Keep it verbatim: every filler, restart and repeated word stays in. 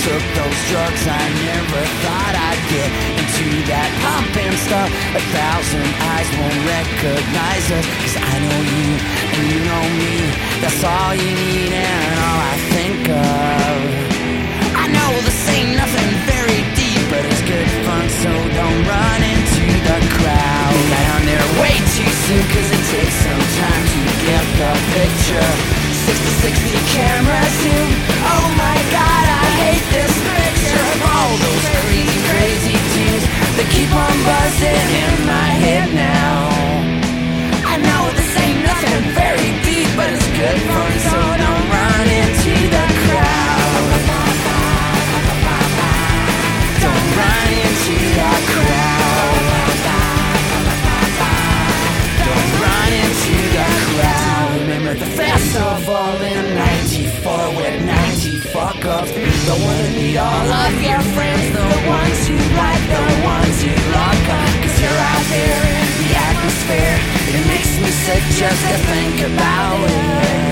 took those drugs I never thought I'd get into that pumping stuff. A thousand eyes won't recognize us, 'cause I know you and you know me. That's all you need and all I think of. I know this ain't nothing very deep, but it's good fun, so don't run into the crowd. Got on there way too soon, 'cause it takes some time to get the picture. Sixty sixty camera zoom. Oh my god, I hate this picture of all those crazy, crazy tunes that keep on buzzing in my head now. I know this ain't nothing very deep, but it's good fun, so don't run into the crowd. Don't run into the crowd. Don't run into the crowd. Remember the festival in ninety-four with ninety fuck-ups. The ones who need all of your friends, the ones who like, the ones who lock up. 'Cause you're out there in the atmosphere. It makes me sick just to think about it.